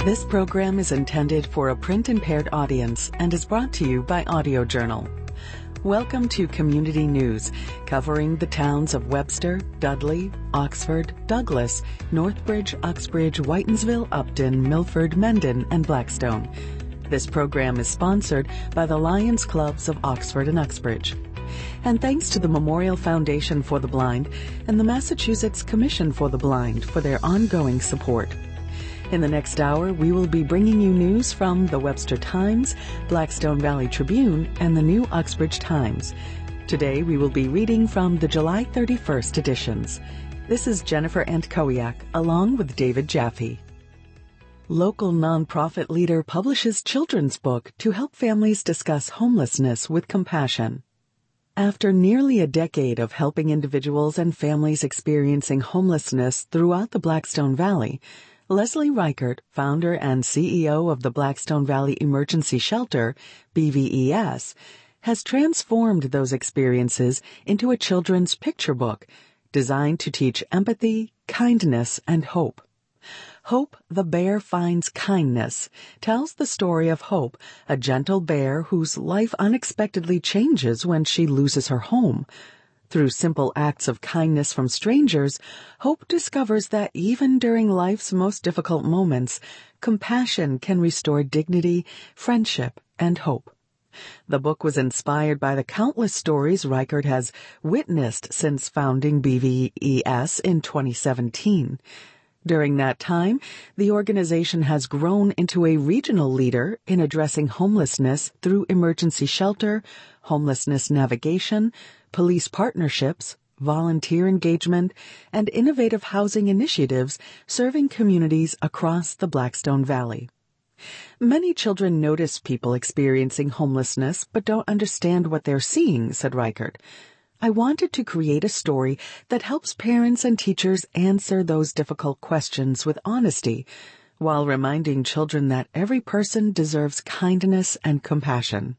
This program is intended for a print-impaired audience and is brought to you by Audio Journal. Welcome to Community News, covering the towns of Webster, Dudley, Oxford, Douglas, Northbridge, Uxbridge, Whitensville, Upton, Milford, Mendon, and Blackstone. This program is sponsored by the Lions Clubs of Oxford and Uxbridge. And thanks to the Memorial Foundation for the Blind and the Massachusetts Commission for the Blind for their ongoing support. In the next hour, we will be bringing you news from the Webster Times, Blackstone Valley Tribune, and the New Uxbridge Times. Today, we will be reading from the July 31st editions. This is Jennifer Antkowiak, along with David Jaffe. Local nonprofit leader publishes children's book to help families discuss homelessness with compassion. After nearly a decade of helping individuals and families experiencing homelessness throughout the Blackstone Valley, Leslie Reichert, founder and CEO of the Blackstone Valley Emergency Shelter, BVES, has transformed those experiences into a children's picture book designed to teach empathy, kindness, and hope. Hope, the Bear Finds Kindness, tells the story of Hope, a gentle bear whose life unexpectedly changes when she loses her home. Through simple acts of kindness from strangers, Hope discovers that even during life's most difficult moments, compassion can restore dignity, friendship, and hope. The book was inspired by the countless stories Reichert has witnessed since founding BVES in 2017. During that time, the organization has grown into a regional leader in addressing homelessness through emergency shelter, homelessness navigation, police partnerships, volunteer engagement, and innovative housing initiatives serving communities across the Blackstone Valley. Many children notice people experiencing homelessness but don't understand what they're seeing, said Reichert. I wanted to create a story that helps parents and teachers answer those difficult questions with honesty, while reminding children that every person deserves kindness and compassion.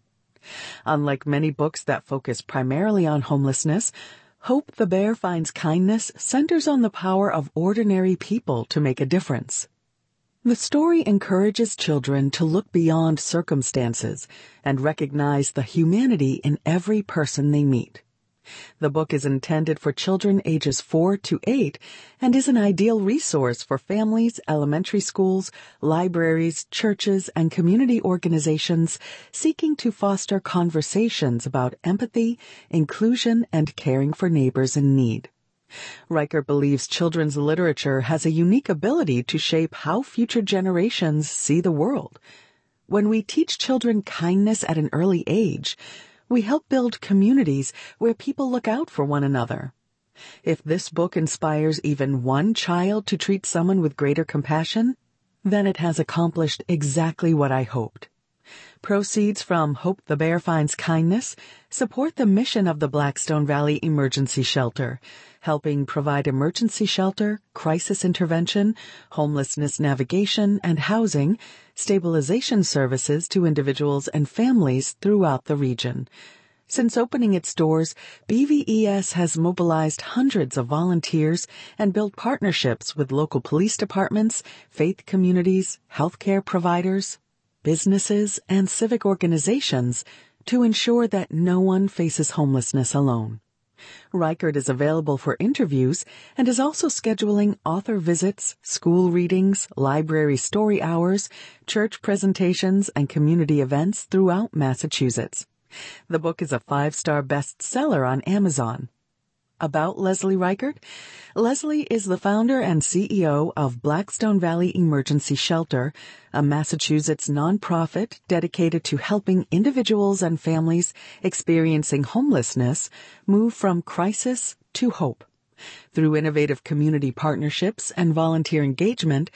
Unlike many books that focus primarily on homelessness, Hope, the Bear Finds Kindness centers on the power of ordinary people to make a difference. The story encourages children to look beyond circumstances and recognize the humanity in every person they meet. The book is intended for children ages 4 to 8 and is an ideal resource for families, elementary schools, libraries, churches, and community organizations seeking to foster conversations about empathy, inclusion, and caring for neighbors in need. Reichert believes children's literature has a unique ability to shape how future generations see the world. When we teach children kindness at an early age, we help build communities where people look out for one another. If this book inspires even one child to treat someone with greater compassion, then it has accomplished exactly what I hoped. Proceeds from Hope, the Bear Finds Kindness support the mission of the Blackstone Valley Emergency Shelter, helping provide emergency shelter, crisis intervention, homelessness navigation and housing, stabilization services to individuals and families throughout the region. Since opening its doors, BVES has mobilized hundreds of volunteers and built partnerships with local police departments, faith communities, healthcare providers, businesses, and civic organizations to ensure that no one faces homelessness alone. Reichert is available for interviews and is also scheduling author visits, school readings, library story hours, church presentations, and community events throughout Massachusetts. The book is a 5-star bestseller on Amazon. About Leslie Reichert. Leslie is the founder and CEO of Blackstone Valley Emergency Shelter, a Massachusetts nonprofit dedicated to helping individuals and families experiencing homelessness move from crisis to hope. Through innovative community partnerships and volunteer engagement,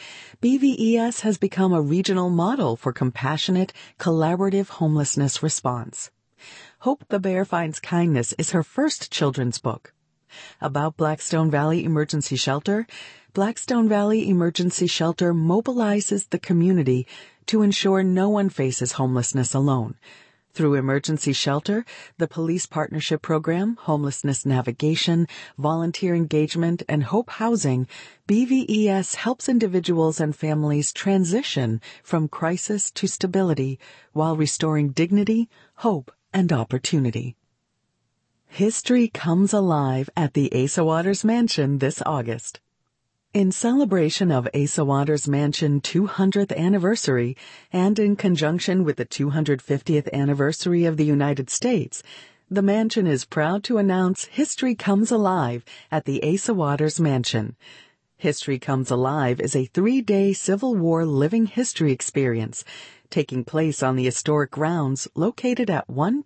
BVES has become a regional model for compassionate, collaborative homelessness response. Hope, the Bear Finds Kindness is her first children's book. About Blackstone Valley Emergency Shelter, Blackstone Valley Emergency Shelter mobilizes the community to ensure no one faces homelessness alone. Through emergency shelter, the Police Partnership Program, Homelessness Navigation, Volunteer Engagement, and Hope Housing, BVES helps individuals and families transition from crisis to stability while restoring dignity, hope, and opportunity. History comes alive at the Asa Waters Mansion this August. In celebration of Asa Waters Mansion 200th anniversary and in conjunction with the 250th anniversary of the United States, the mansion is proud to announce History Comes Alive at the Asa Waters Mansion. History Comes Alive is a 3-day Civil War living history experience taking place on the historic grounds located at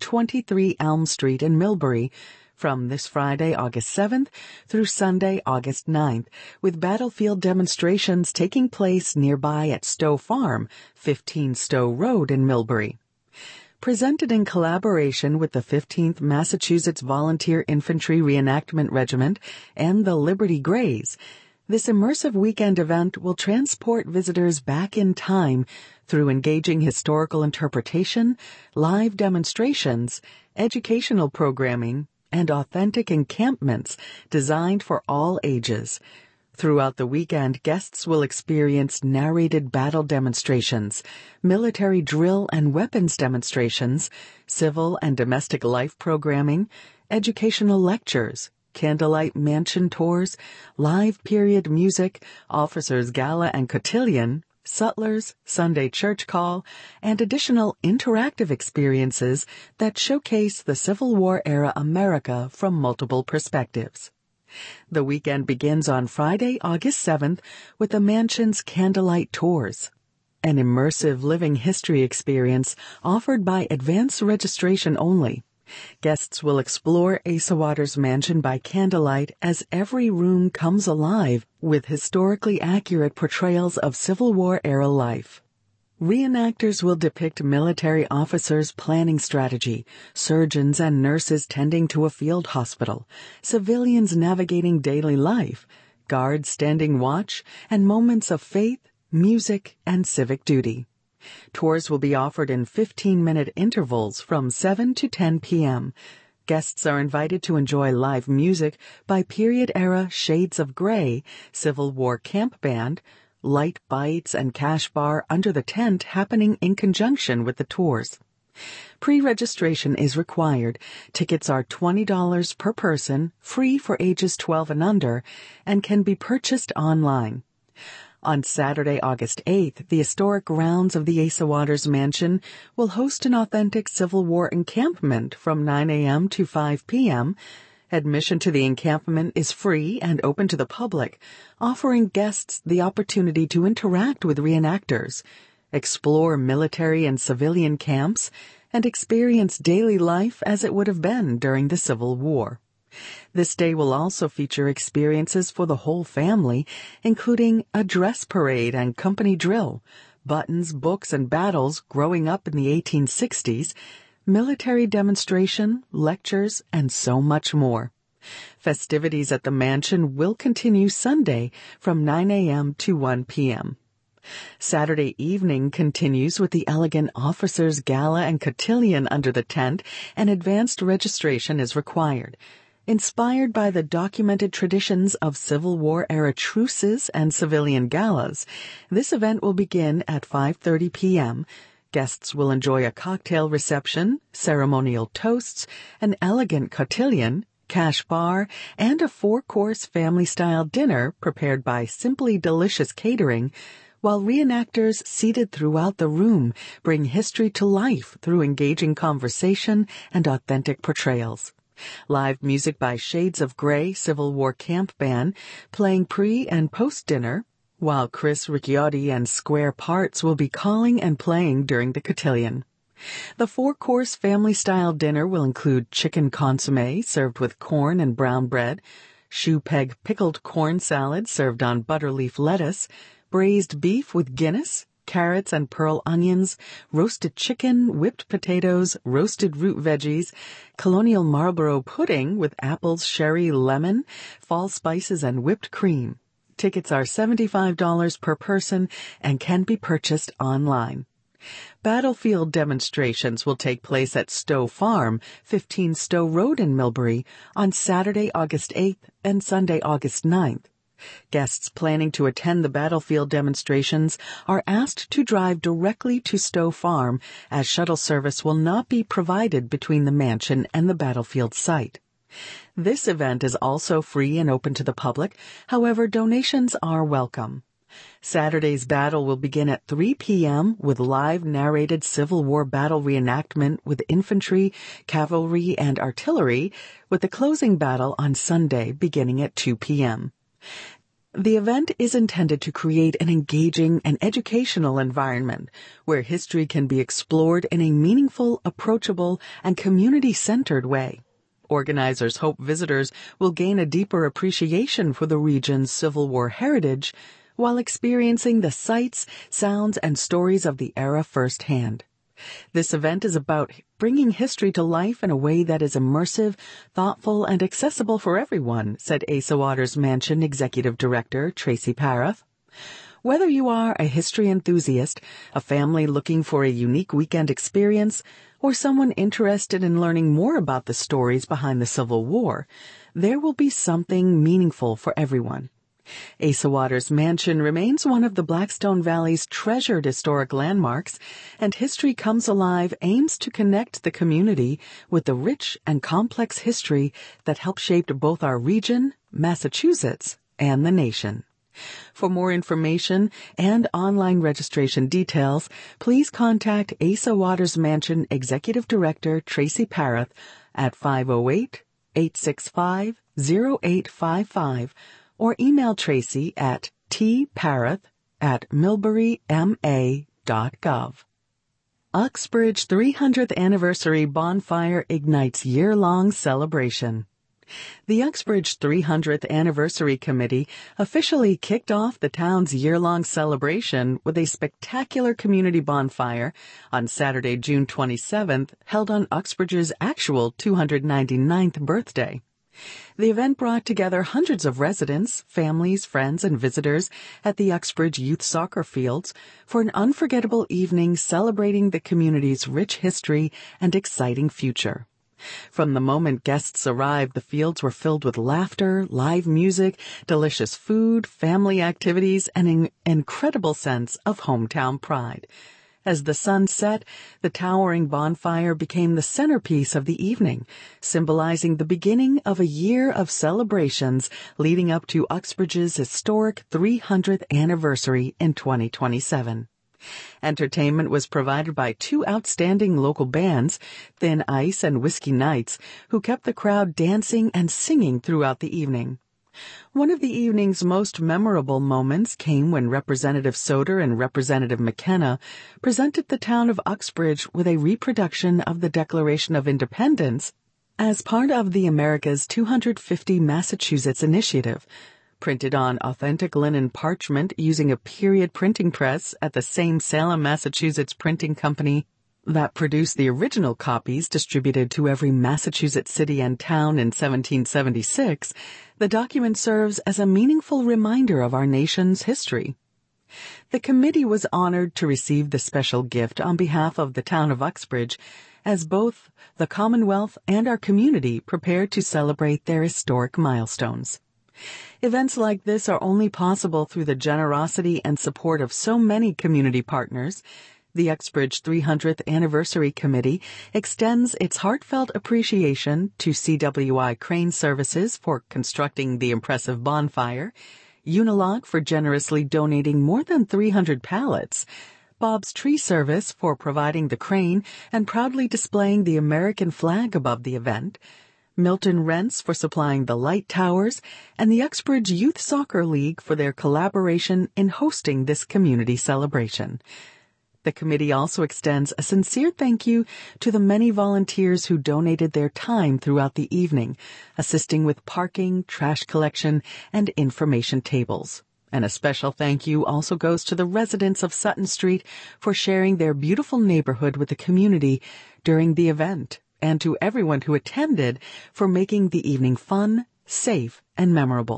123 Elm Street in Millbury, from this Friday, August 7th through Sunday, August 9th, with battlefield demonstrations taking place nearby at Stowe Farm, 15 Stowe Road in Millbury. Presented in collaboration with the 15th Massachusetts Volunteer Infantry Reenactment Regiment and the Liberty Greys, this immersive weekend event will transport visitors back in time through engaging historical interpretation, live demonstrations, educational programming, and authentic encampments designed for all ages. Throughout the weekend, guests will experience narrated battle demonstrations, military drill and weapons demonstrations, civil and domestic life programming, educational lectures, candlelight mansion tours, live period music, officers' gala and cotillion, sutlers, Sunday church call, and additional interactive experiences that showcase the Civil War-era America from multiple perspectives. The weekend begins on Friday, August 7th, with the mansion's candlelight tours, an immersive living history experience offered by advance registration only. Guests will explore Asa Waters Mansion by candlelight as every room comes alive with historically accurate portrayals of Civil War-era life. Reenactors will depict military officers' planning strategy, surgeons and nurses tending to a field hospital, civilians navigating daily life, guards standing watch, and moments of faith, music, and civic duty. Tours will be offered in 15-minute intervals from 7 to 10 p.m. Guests are invited to enjoy live music by period-era Shades of Grey, Civil War Camp Band, Light Bites, and Cash Bar under the tent happening in conjunction with the tours. Pre-registration is required. Tickets are $20 per person, free for ages 12 and under, and can be purchased online. On Saturday, August 8th, the historic grounds of the Asa Waters Mansion will host an authentic Civil War encampment from 9 a.m. to 5 p.m. Admission to the encampment is free and open to the public, offering guests the opportunity to interact with reenactors, explore military and civilian camps, and experience daily life as it would have been during the Civil War. This day will also feature experiences for the whole family, including a dress parade and company drill, buttons, books, and battles growing up in the 1860s, military demonstration, lectures, and so much more. Festivities at the mansion will continue Sunday from 9 a.m. to 1 p.m. Saturday evening continues with the elegant Officers' Gala and Cotillion under the tent, and advanced registration is required. Inspired by the documented traditions of Civil War-era truces and civilian galas, this event will begin at 5:30 p.m. Guests will enjoy a cocktail reception, ceremonial toasts, an elegant cotillion, cash bar, and a 4-course family-style dinner prepared by Simply Delicious Catering, while reenactors seated throughout the room bring history to life through engaging conversation and authentic portrayals. Live music by Shades of Grey Civil War Camp Band playing pre- and post-dinner, while Chris Ricciotti and Square Parts will be calling and playing during the cotillion. The 4-course family-style dinner will include chicken consommé served with corn and brown bread, shoe peg pickled corn salad served on butterleaf lettuce, braised beef with Guinness, carrots and pearl onions, roasted chicken, whipped potatoes, roasted root veggies, Colonial Marlborough pudding with apples, sherry, lemon, fall spices, and whipped cream. Tickets are $75 per person and can be purchased online. Battlefield demonstrations will take place at Stowe Farm, 15 Stowe Road in Millbury, on Saturday, August 8th and Sunday, August 9th. Guests planning to attend the battlefield demonstrations are asked to drive directly to Stowe Farm, as shuttle service will not be provided between the mansion and the battlefield site. This event is also free and open to the public. However, donations are welcome. Saturday's battle will begin at 3 p.m. with live narrated Civil War battle reenactment with infantry, cavalry, and artillery, with the closing battle on Sunday beginning at 2 p.m. The event is intended to create an engaging and educational environment where history can be explored in a meaningful, approachable, and community-centered way. Organizers hope visitors will gain a deeper appreciation for the region's Civil War heritage while experiencing the sights, sounds, and stories of the era firsthand. This event is about bringing history to life in a way that is immersive, thoughtful, and accessible for everyone, said Asa Waters Mansion Executive Director Tracy Parath. Whether you are a history enthusiast, a family looking for a unique weekend experience, or someone interested in learning more about the stories behind the Civil War, there will be something meaningful for everyone. Asa Waters Mansion remains one of the Blackstone Valley's treasured historic landmarks, and History Comes Alive aims to connect the community with the rich and complex history that helped shape both our region, Massachusetts, and the nation. For more information and online registration details, please contact Asa Waters Mansion Executive Director Tracy Parath at 508-865-0855 or email Tracy at tparath@millburyma.gov. Uxbridge 300th Anniversary Bonfire ignites year-long celebration. The Uxbridge 300th Anniversary Committee officially kicked off the town's year-long celebration with a spectacular community bonfire on Saturday, June 27th, held on Uxbridge's actual 299th birthday. The event brought together hundreds of residents, families, friends, and visitors at the Uxbridge Youth Soccer Fields for an unforgettable evening celebrating the community's rich history and exciting future. From the moment guests arrived, the fields were filled with laughter, live music, delicious food, family activities, and an incredible sense of hometown pride. As the sun set, the towering bonfire became the centerpiece of the evening, symbolizing the beginning of a year of celebrations leading up to Uxbridge's historic 300th anniversary in 2027. Entertainment was provided by two outstanding local bands, Thin Ice and Whiskey Nights, who kept the crowd dancing and singing throughout the evening. One of the evening's most memorable moments came when Representative Soter and Representative McKenna presented the town of Uxbridge with a reproduction of the Declaration of Independence as part of the America's 250 Massachusetts initiative, printed on authentic linen parchment using a period printing press at the same Salem, Massachusetts printing company that produced the original copies distributed to every Massachusetts city and town in 1776, the document serves as a meaningful reminder of our nation's history. The committee was honored to receive the special gift on behalf of the town of Uxbridge, as both the Commonwealth and our community prepared to celebrate their historic milestones. Events like this are only possible through the generosity and support of so many community partners. The Uxbridge 300th Anniversary Committee extends its heartfelt appreciation to CWI Crane Services for constructing the impressive bonfire, Unilog for generously donating more than 300 pallets, Bob's Tree Service for providing the crane and proudly displaying the American flag above the event, Milton Rents for supplying the light towers, and the Uxbridge Youth Soccer League for their collaboration in hosting this community celebration. The committee also extends a sincere thank you to the many volunteers who donated their time throughout the evening, assisting with parking, trash collection, and information tables. And a special thank you also goes to the residents of Sutton Street for sharing their beautiful neighborhood with the community during the event, and to everyone who attended for making the evening fun, safe, and memorable.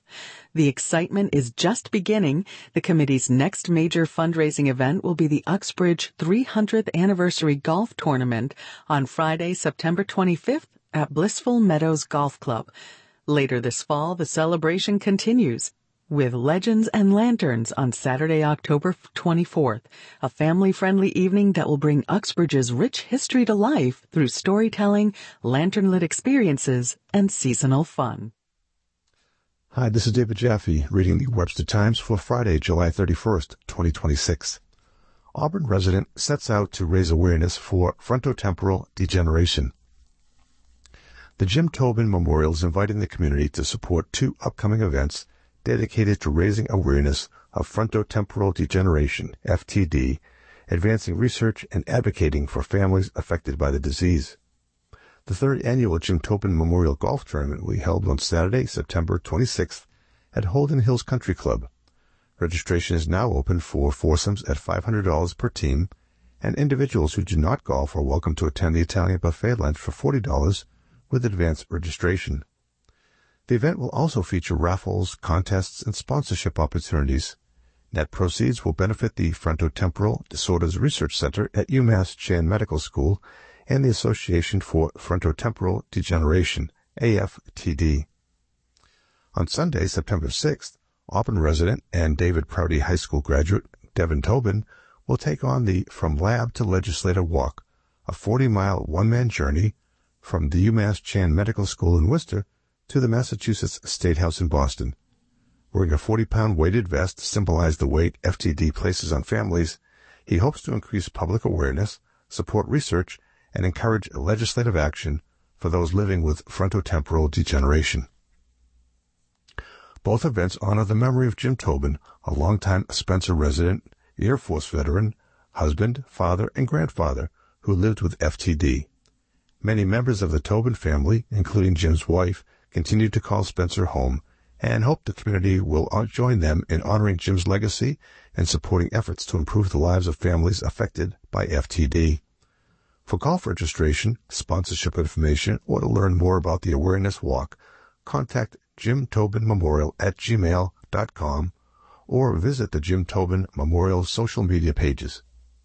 The excitement is just beginning. The committee's next major fundraising event will be the Uxbridge 300th Anniversary Golf Tournament on Friday, September 25th at Blissful Meadows Golf Club. Later this fall, the celebration continues with Legends and Lanterns on Saturday, October 24th, a family-friendly evening that will bring Uxbridge's rich history to life through storytelling, lantern-lit experiences, and seasonal fun. Hi, this is David Jaffe, reading the Webster Times for Friday, July 31st, 2026. Auburn resident sets out to raise awareness for frontotemporal degeneration. The Jim Tobin Memorial is inviting the community to support 2 upcoming events dedicated to raising awareness of frontotemporal degeneration, FTD, advancing research and advocating for families affected by the disease. The 3rd annual Jim Tobin Memorial Golf Tournament will be held on Saturday, September 26th at Holden Hills Country Club. Registration is now open for foursomes at $500 per team, and individuals who do not golf are welcome to attend the Italian buffet lunch for $40 with advanced registration. The event will also feature raffles, contests, and sponsorship opportunities. Net proceeds will benefit the Frontotemporal Disorders Research Center at UMass Chan Medical School and the Association for Frontotemporal Degeneration, AFTD. On Sunday, September 6th, Auburn resident and David Prouty High School graduate Devin Tobin will take on the From Lab to Legislator Walk, a 40-mile one-man journey from the UMass Chan Medical School in Worcester to the Massachusetts State House in Boston. Wearing a 40-pound weighted vest to symbolize the weight FTD places on families, he hopes to increase public awareness, support research, and encourage legislative action for those living with frontotemporal degeneration. Both events honor the memory of Jim Tobin, a longtime Spencer resident, Air Force veteran, husband, father, and grandfather who lived with FTD. Many members of the Tobin family, including Jim's wife, continue to call Spencer home and hope the community will join them in honoring Jim's legacy and supporting efforts to improve the lives of families affected by FTD. For golf registration, sponsorship information, or to learn more about the Awareness Walk, contact Jim Tobin Memorial at gmail.com or visit the Jim Tobin Memorial social media pages.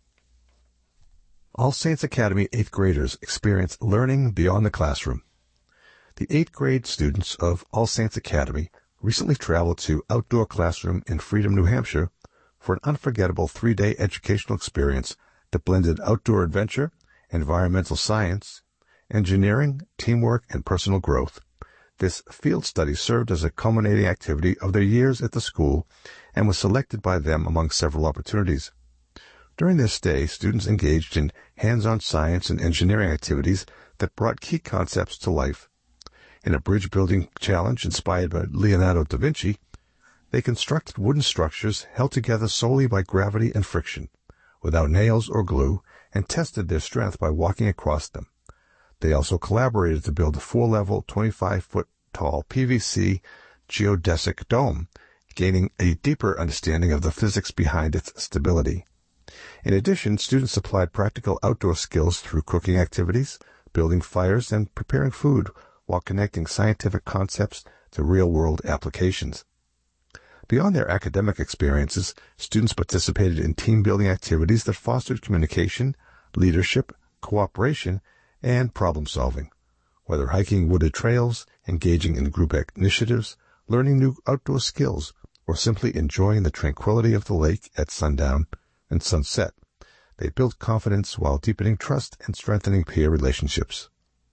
All Saints Academy 8th graders experience learning beyond the classroom. The 8th grade students of All Saints Academy recently traveled to Outdoor Classroom in Freedom, New Hampshire for an unforgettable 3-day educational experience that blended outdoor adventure, environmental science, engineering, teamwork, and personal growth. This field study served as a culminating activity of their years at the school and was selected by them among several opportunities. During their stay, students engaged in hands-on science and engineering activities that brought key concepts to life. In a bridge-building challenge inspired by Leonardo da Vinci, they constructed wooden structures held together solely by gravity and friction, without nails or glue, and tested their strength by walking across them. They also collaborated to build a 4-level, 25-foot-tall PVC geodesic dome, gaining a deeper understanding of the physics behind its stability. In addition, students applied practical outdoor skills through cooking activities, building fires, and preparing food while connecting scientific concepts to real-world applications. Beyond their academic experiences, students participated in team-building activities that fostered communication, leadership, cooperation, and problem-solving. Whether hiking wooded trails, engaging in group initiatives, learning new outdoor skills, or simply enjoying the tranquility of the lake at sundown and sunset, they built confidence while deepening trust and strengthening peer relationships.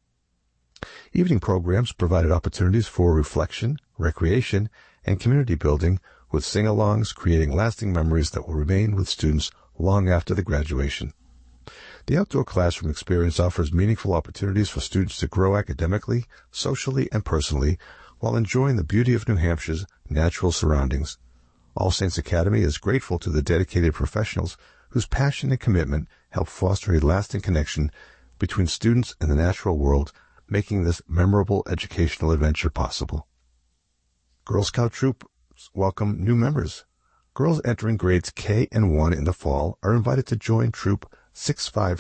Evening programs provided opportunities for reflection, recreation, and community building, with sing-alongs creating lasting memories that will remain with students long after the graduation. The outdoor classroom experience offers meaningful opportunities for students to grow academically, socially, and personally while enjoying the beauty of New Hampshire's natural surroundings. All Saints Academy is grateful to the dedicated professionals whose passion and commitment help foster a lasting connection between students and the natural world, making this memorable educational adventure possible. Girl Scout troops welcome new members. Girls entering grades K and 1 in the fall are invited to join Troop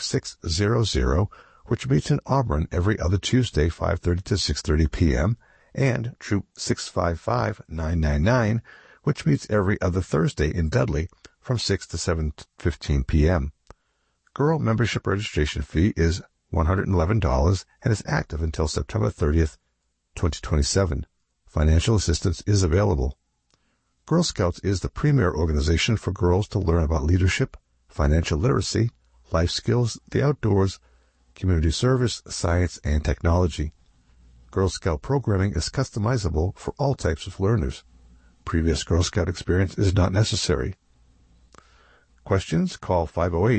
65600, which meets in Auburn every other Tuesday, 5:30 to 6:30 p.m., and Troop 655-999, which meets every other Thursday in Dudley from 6 to 7:15 p.m. Girl membership registration fee is $111 and is active until September 30th, 2027. Financial assistance is available. Girl Scouts is the premier organization for girls to learn about leadership, financial literacy, life skills, the outdoors, community service, science, and technology. Girl Scout programming is customizable for all types of learners. Previous Girl Scout experience is not necessary. Questions? Call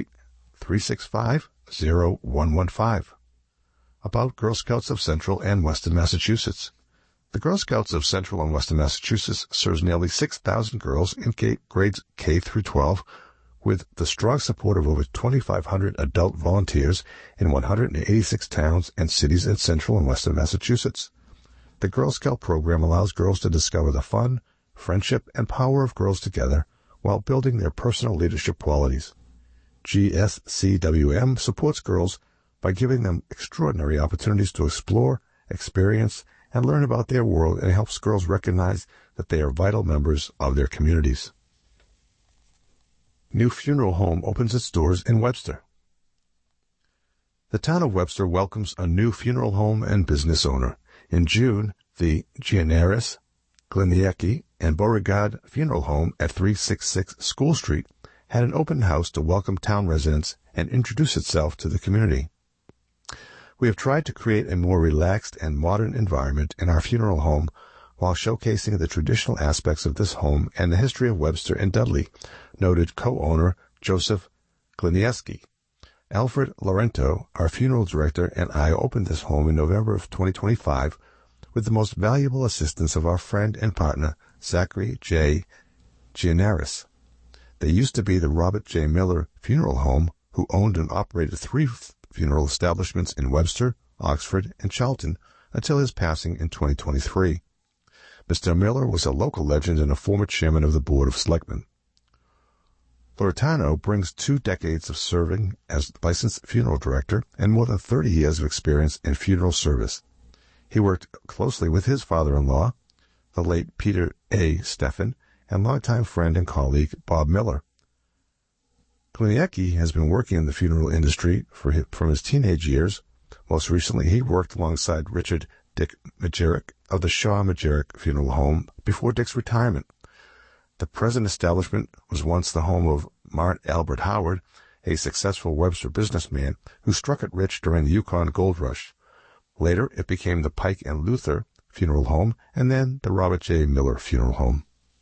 508-365-0115. About Girl Scouts of Central and Western Massachusetts. The Girl Scouts of Central and Western Massachusetts serves nearly 6,000 girls in grades K through 12 with the strong support of over 2,500 adult volunteers in 186 towns and cities in Central and Western Massachusetts. The Girl Scout program allows girls to discover the fun, friendship, and power of girls together while building their personal leadership qualities. GSCWM supports girls by giving them extraordinary opportunities to explore, experience, and learn about their world, and helps girls recognize that they are vital members of their communities. New funeral home opens its doors in Webster. The town of Webster welcomes a new funeral home and business owner. In June, the Gianaris, Gliniecki, and Beauregard Funeral Home at 366 School Street had an open house to welcome town residents and introduce itself to the community. We have tried to create a more relaxed and modern environment in our funeral home while showcasing the traditional aspects of this home and the history of Webster and Dudley, noted co-owner Joseph Gliniecki. Alfred Laurento, our funeral director, and I opened this home in November of 2025 with the most valuable assistance of our friend and partner, Zachary J. Gianaris. They used to be the Robert J. Miller Funeral Home, who owned and operated 3 funeral establishments in Webster, Oxford, and Charlton until his passing in 2023. Mr. Miller was a local legend and a former chairman of the Board of Selectmen. Loretano brings 2 decades of serving as licensed funeral director and more than 30 years of experience in funeral service. He worked closely with his father-in-law, the late Peter A. Steffen, and longtime friend and colleague Bob Miller. Gliniecki has been working in the funeral industry from his teenage years. Most recently, he worked alongside Richard Dick Majerick of the Shaw Majerick Funeral Home before Dick's retirement. The present establishment was once the home of Mart Albert Howard, a successful Webster businessman who struck it rich during the Yukon Gold Rush. Later, it became the Pike and Luther Funeral Home and then the Robert J. Miller Funeral Home.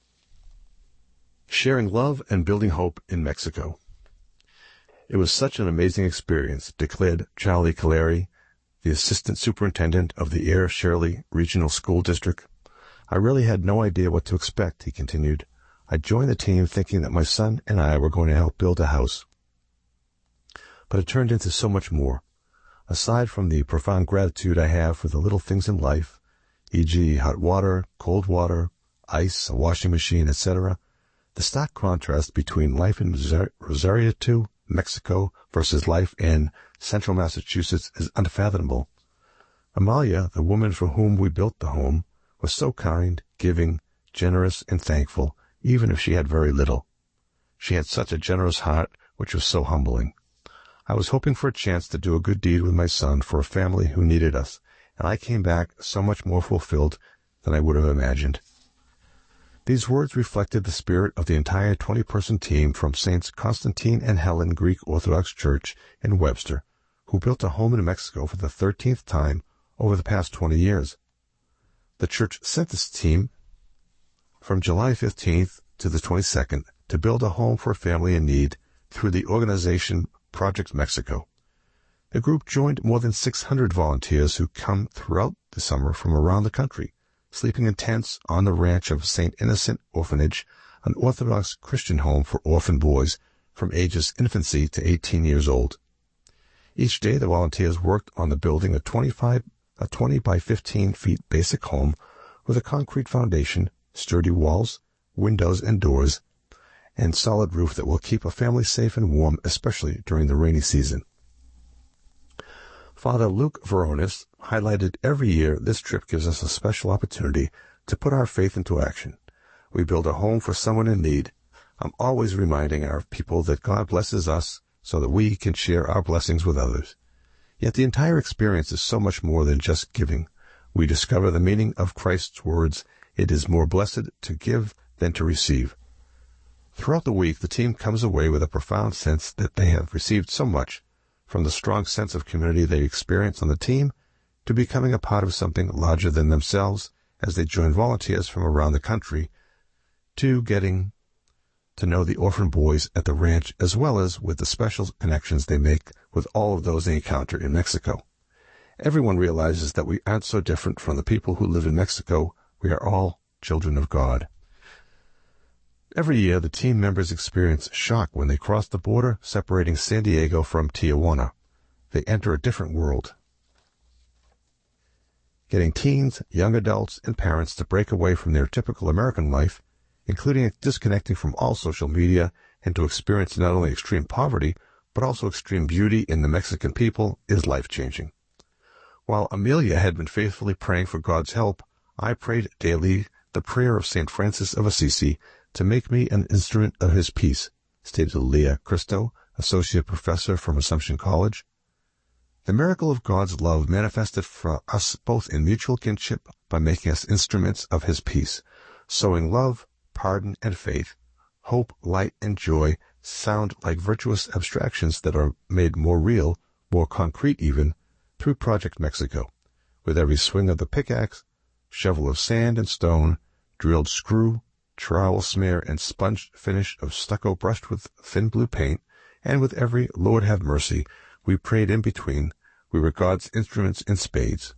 Sharing love and building hope in Mexico. It was such an amazing experience, declared Charlie Caleri, the assistant superintendent of the Air Shirley Regional School District. I really had no idea what to expect, he continued. I joined the team thinking that my son and I were going to help build a house. But it turned into so much more. Aside from the profound gratitude I have for the little things in life, e.g. hot water, cold water, ice, a washing machine, etc., the stark contrast between life in Rosarito, Mexico, versus life in central Massachusetts is unfathomable. Amalia, the woman for whom we built the home, was so kind, giving, generous, and thankful, even if she had very little. She had such a generous heart, which was so humbling. I was hoping for a chance to do a good deed with my son for a family who needed us, and I came back so much more fulfilled than I would have imagined. These words reflected the spirit of the entire 20-person team from Saints Constantine and Helen Greek Orthodox Church in Webster, who built a home in Mexico for the 13th time over the past 20 years. The church sent this team from July 15th to the 22nd to build a home for a family in need through the organization Project Mexico. The group joined more than 600 volunteers who come throughout the summer from around the country, sleeping in tents on the ranch of St. Innocent Orphanage, an Orthodox Christian home for orphan boys from ages infancy to 18 years old. Each day the volunteers worked on the building a 20 by 15 feet basic home with a concrete foundation, sturdy walls, windows and doors, and solid roof that will keep a family safe and warm, especially during the rainy season. Father Luke Veronis highlighted every year this trip gives us a special opportunity to put our faith into action. We build a home for someone in need. I'm always reminding our people that God blesses us so that we can share our blessings with others. Yet the entire experience is so much more than just giving. We discover the meaning of Christ's words, "It is more blessed to give than to receive." Throughout the week, the team comes away with a profound sense that they have received so much, from the strong sense of community they experience on the team to becoming a part of something larger than themselves as they join volunteers from around the country, to getting to know the orphan boys at the ranch, as well as with the special connections they make with all of those they encounter in Mexico. Everyone realizes that we aren't so different from the people who live in Mexico. We are all children of God. Every year, the team members experience shock when they cross the border separating San Diego from Tijuana. They enter a different world. Getting teens, young adults, and parents to break away from their typical American life, including disconnecting from all social media, and to experience not only extreme poverty, but also extreme beauty in the Mexican people, is life-changing. While Amelia had been faithfully praying for God's help, I prayed daily the prayer of St. Francis of Assisi to make me an instrument of his peace, stated Leah Christo, Associate Professor from Assumption College. The miracle of God's love manifested for us both in mutual kinship by making us instruments of his peace, sowing love, pardon, and faith, hope, light, and joy sound like virtuous abstractions that are made more real, more concrete even, through Project Mexico. With every swing of the pickaxe, shovel of sand and stone, drilled screw, trowel smear, and sponge finish of stucco brushed with thin blue paint, and with every "Lord have mercy" we prayed in between, we were God's instruments in spades.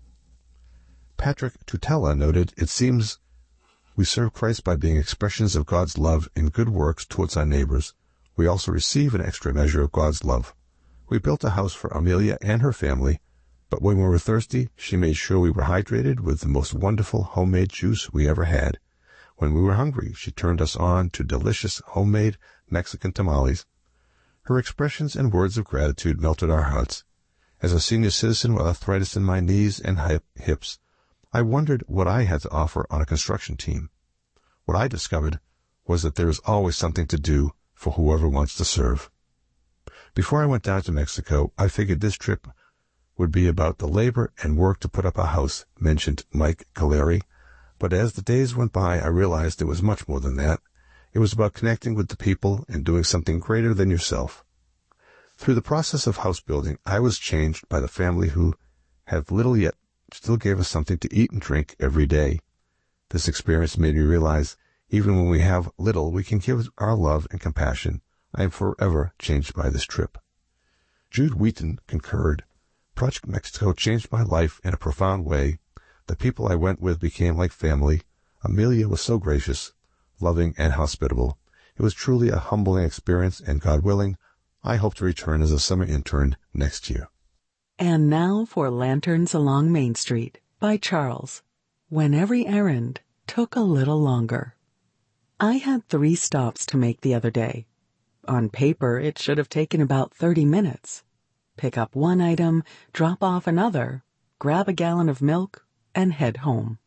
Patrick Tutela noted, "It seems we serve Christ by being expressions of God's love in good works towards our neighbors. We also receive an extra measure of God's love. We built a house for Amelia and her family, but when we were thirsty, she made sure we were hydrated with the most wonderful homemade juice we ever had. When we were hungry, she turned us on to delicious homemade Mexican tamales. Her expressions and words of gratitude melted our hearts. As a senior citizen with arthritis in my knees and hips, I wondered what I had to offer on a construction team. What I discovered was that there is always something to do for whoever wants to serve." Before I went down to Mexico, I figured this trip would be about the labor and work to put up a house, mentioned Mike Caleri. But as the days went by, I realized it was much more than that. It was about connecting with the people and doing something greater than yourself. Through the process of house building, I was changed by the family who have little yet still gave us something to eat and drink every day. This experience made me realize, even when we have little, we can give our love and compassion. I am forever changed by this trip. Jude Wheaton concurred. Project Mexico changed my life in a profound way. The people I went with became like family. Amelia was so gracious, loving, and hospitable. It was truly a humbling experience, and God willing, I hope to return as a summer intern next year. And now for Lanterns Along Main Street by Charles. When every errand took a little longer. I had 3 stops to make the other day. On paper, it should have taken about 30 minutes. Pick up one item, drop off another, grab a gallon of milk, and head home.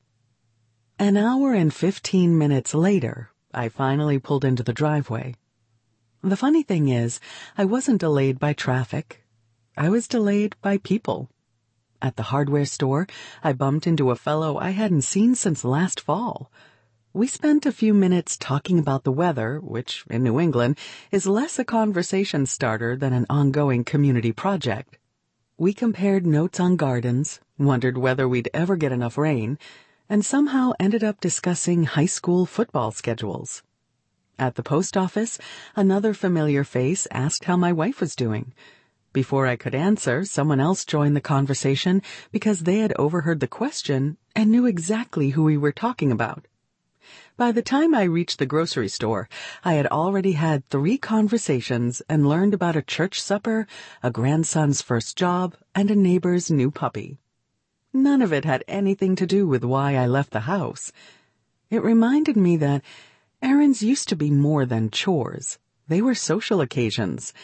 An hour and 15 minutes later, I finally pulled into the driveway. The funny thing is, I wasn't delayed by traffic. I was delayed by people. At the hardware store, I bumped into a fellow I hadn't seen since last fall. We spent a few minutes talking about the weather, which, in New England, is less a conversation starter than an ongoing community project. We compared notes on gardens, wondered whether we'd ever get enough rain, and somehow ended up discussing high school football schedules. At the post office, another familiar face asked how my wife was doing. Before I could answer, someone else joined the conversation because they had overheard the question and knew exactly who we were talking about. By the time I reached the grocery store, I had already had 3 conversations and learned about a church supper, a grandson's first job, and a neighbor's new puppy. None of it had anything to do with why I left the house. It reminded me that errands used to be more than chores. They were social occasions.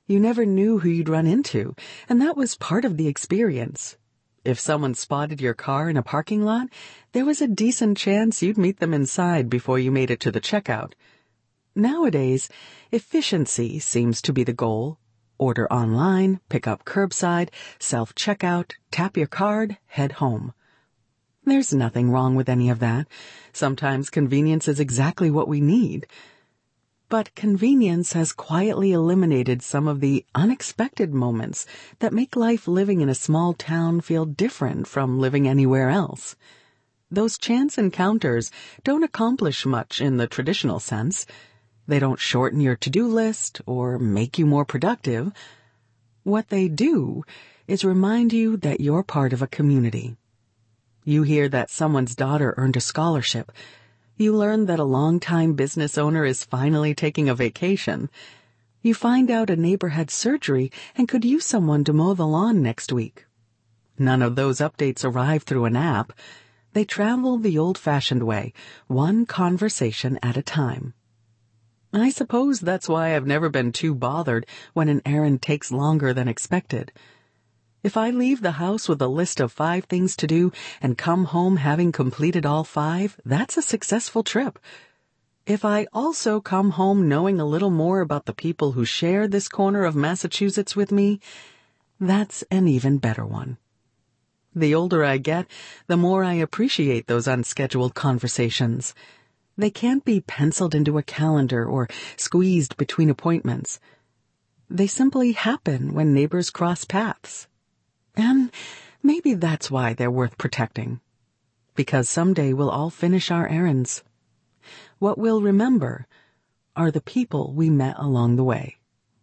You never knew who you'd run into, and that was part of the experience. If someone spotted your car in a parking lot, there was a decent chance you'd meet them inside before you made it to the checkout. Nowadays, efficiency seems to be the goal. Order online, pick up curbside, self-checkout, tap your card, head home. There's nothing wrong with any of that. Sometimes convenience is exactly what we need. But convenience has quietly eliminated some of the unexpected moments that make life living in a small town feel different from living anywhere else. Those chance encounters don't accomplish much in the traditional sense. They don't shorten your to-do list or make you more productive. What they do is remind you that you're part of a community. You hear that someone's daughter earned a scholarship. You learn that a longtime business owner is finally taking a vacation. You find out a neighbor had surgery and could use someone to mow the lawn next week. None of those updates arrive through an app. They travel the old-fashioned way, one conversation at a time. I suppose that's why I've never been too bothered when an errand takes longer than expected. If I leave the house with a list of 5 things to do and come home having completed all 5, that's a successful trip. If I also come home knowing a little more about the people who share this corner of Massachusetts with me, that's an even better one. The older I get, the more I appreciate those unscheduled conversations. They can't be penciled into a calendar or squeezed between appointments. They simply happen when neighbors cross paths. And maybe that's why they're worth protecting. Because someday we'll all finish our errands. What we'll remember are the people we met along the way.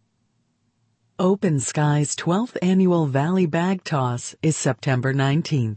Open Sky's 12th annual Valley Bag Toss is September 19th.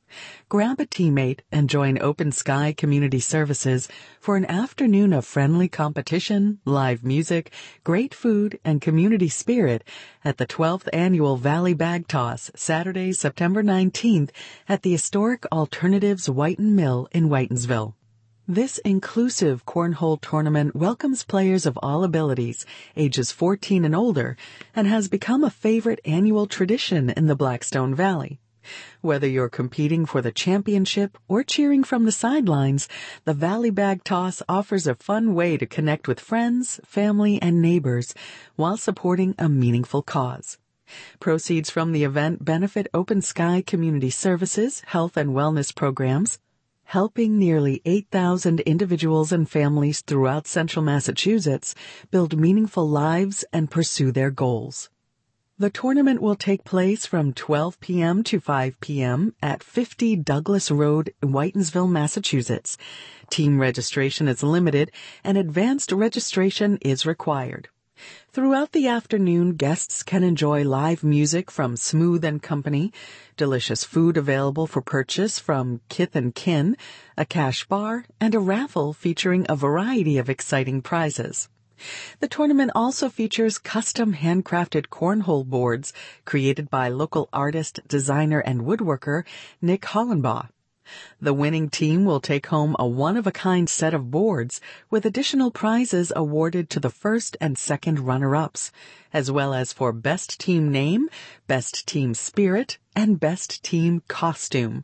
Grab a teammate and join Open Sky Community Services for an afternoon of friendly competition, live music, great food, and community spirit at the 12th Annual Valley Bag Toss, Saturday, September 19th at the historic Alternatives Whiten Mill in Whitensville. This inclusive cornhole tournament welcomes players of all abilities, ages 14 and older, and has become a favorite annual tradition in the Blackstone Valley. Whether you're competing for the championship or cheering from the sidelines, the Valley Bag Toss offers a fun way to connect with friends, family, and neighbors while supporting a meaningful cause. Proceeds from the event benefit Open Sky Community Services, health and wellness programs, helping nearly 8,000 individuals and families throughout central Massachusetts build meaningful lives and pursue their goals. The tournament will take place from 12 p.m. to 5 p.m. at 50 Douglas Road, Whitensville, Massachusetts. Team registration is limited and advanced registration is required. Throughout the afternoon, guests can enjoy live music from Smooth & Company, delicious food available for purchase from Kith & Kin, a cash bar, and a raffle featuring a variety of exciting prizes. The tournament also features custom handcrafted cornhole boards created by local artist, designer, and woodworker Nick Hollenbaugh. The winning team will take home a one-of-a-kind set of boards with additional prizes awarded to the first and second runner-ups, as well as for Best Team Name, Best Team Spirit, and Best Team Costume.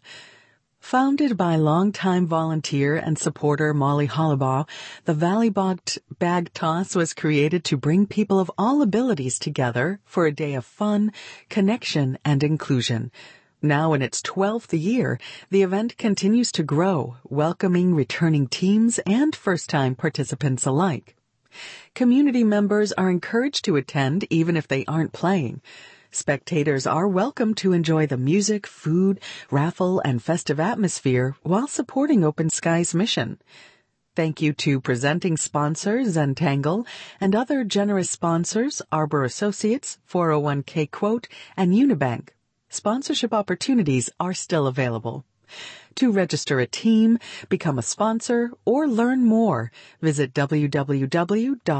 Founded by longtime volunteer and supporter Molly Hollenbaugh, the Valley Bag Toss was created to bring people of all abilities together for a day of fun, connection, and inclusion. Now in its 12th year, the event continues to grow, welcoming returning teams and first-time participants alike. Community members are encouraged to attend even if they aren't playing. Spectators are welcome to enjoy the music, food, raffle, and festive atmosphere while supporting Open Sky's mission. Thank you to presenting sponsor Zentangle and other generous sponsors Arbor Associates, 401k Quote, and Unibank. Sponsorship opportunities are still available. To register a team, become a sponsor, or learn more, visit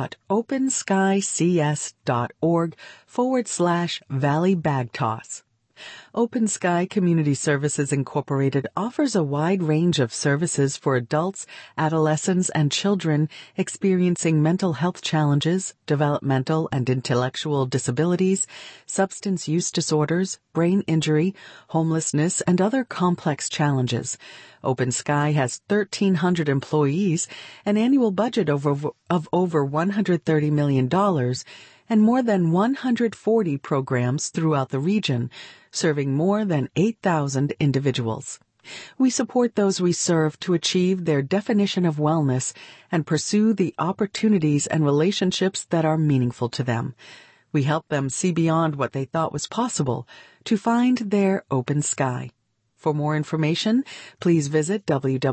www.openskycs.org/Valley Bag Toss. Open Sky Community Services Incorporated offers a wide range of services for adults, adolescents, and children experiencing mental health challenges, developmental and intellectual disabilities, substance use disorders, brain injury, homelessness, and other complex challenges. Open Sky has 1,300 employees, an annual budget of over $130 million, and more than 140 programs throughout the region, serving more than 8,000 individuals. We support those we serve to achieve their definition of wellness and pursue the opportunities and relationships that are meaningful to them. We help them see beyond what they thought was possible to find their open sky. For more information, please visit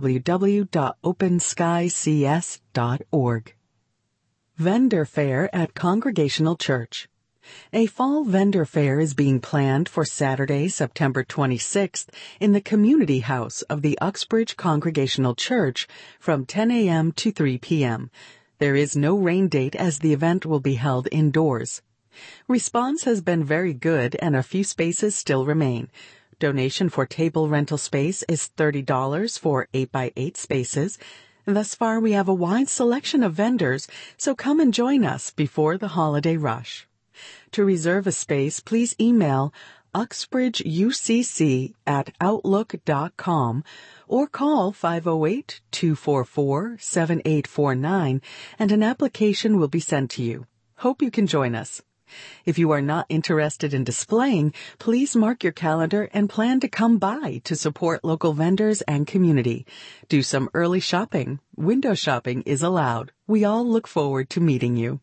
www.openskycs.org. Vendor Fair at Congregational Church. A fall vendor fair is being planned for Saturday, September 26th in the Community House of the Uxbridge Congregational Church from 10 a.m. to 3 p.m. There is no rain date as the event will be held indoors. Response has been very good and a few spaces still remain. Donation for table rental space is $30 for 8x8 spaces. Thus far, we have a wide selection of vendors, so come and join us before the holiday rush. To reserve a space, please email uxbridgeucc@outlook.com or call 508-244-7849 and an application will be sent to you. Hope you can join us. If you are not interested in displaying, please mark your calendar and plan to come by to support local vendors and community. Do some early shopping. Window shopping is allowed. We all look forward to meeting you.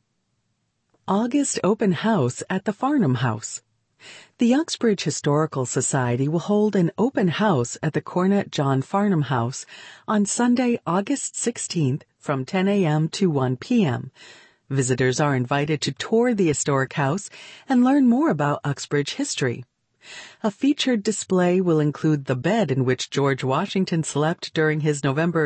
August Open House at the Farnham House. The Uxbridge Historical Society will hold an open house at the Cornet John Farnham House on Sunday, August 16th from 10 a.m. to 1 p.m. Visitors are invited to tour the historic house and learn more about Uxbridge history. A featured display will include the bed in which George Washington slept during his November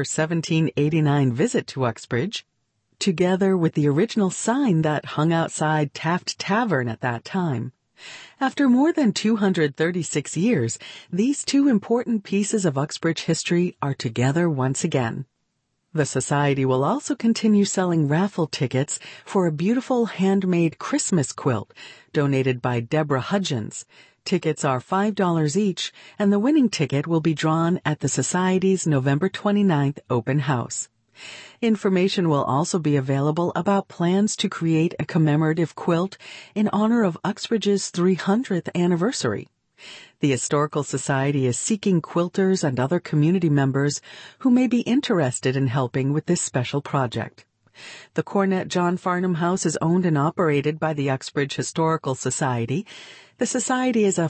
1789 visit to Uxbridge, together with the original sign that hung outside Taft Tavern at that time. After more than 236 years, these two important pieces of Uxbridge history are together once again. The Society will also continue selling raffle tickets for a beautiful handmade Christmas quilt donated by Deborah Hudgens. Tickets are $5 each, and the winning ticket will be drawn at the Society's November 29th open house. Information will also be available about plans to create a commemorative quilt in honor of Uxbridge's 300th anniversary. The Historical Society is seeking quilters and other community members who may be interested in helping with this special project. The Cornet John Farnham House is owned and operated by the Uxbridge Historical Society. The Society is a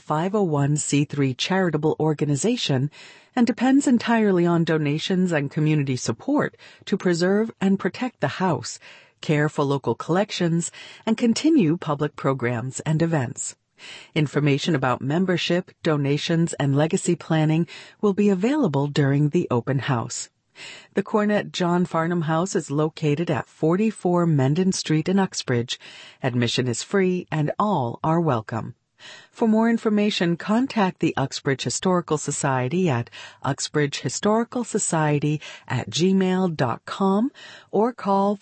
501c3 charitable organization and depends entirely on donations and community support to preserve and protect the house, care for local collections, and continue public programs and events. Information about membership, donations, and legacy planning will be available during the open house. The Cornet John Farnham House is located at 44 Mendon Street in Uxbridge. Admission is free and all are welcome. For more information, contact the Uxbridge Historical Society at uxbridgehistoricalsociety@gmail.com or call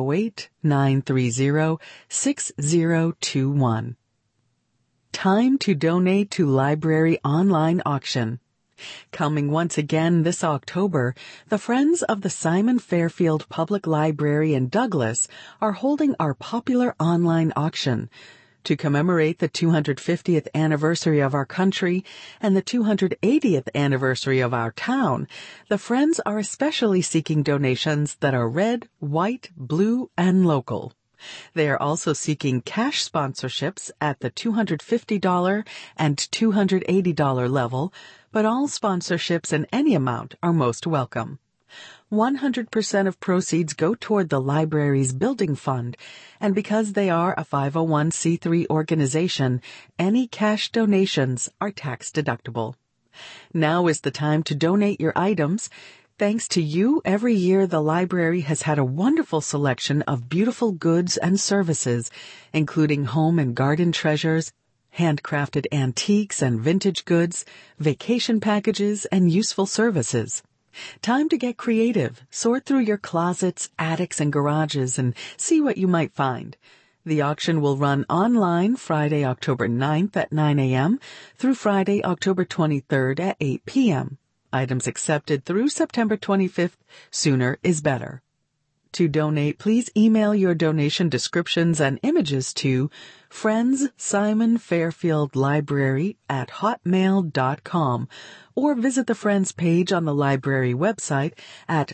508-930-6021. Time to donate to Library Online Auction. Coming once again this October, the Friends of the Simon Fairfield Public Library in Douglas are holding our popular online auction. To commemorate the 250th anniversary of our country and the 280th anniversary of our town, the Friends are especially seeking donations that are red, white, blue, and local. They are also seeking cash sponsorships at the $250 and $280 level, but all sponsorships in any amount are most welcome. 100% of proceeds go toward the library's building fund, and because they are a 501c3 organization, any cash donations are tax deductible. Now is the time to donate your items. Thanks to you, every year the library has had a wonderful selection of beautiful goods and services, including home and garden treasures, handcrafted antiques and vintage goods, vacation packages, and useful services. Time to get creative. Sort through your closets, attics, and garages and see what you might find. The auction will run online Friday, October 9th at 9 a.m. through Friday, October 23rd at 8 p.m. Items accepted through September 25th. Sooner is better. To donate, please email your donation descriptions and images to Friends Simon Fairfield Library at hotmail.com or visit the Friends page on the library website at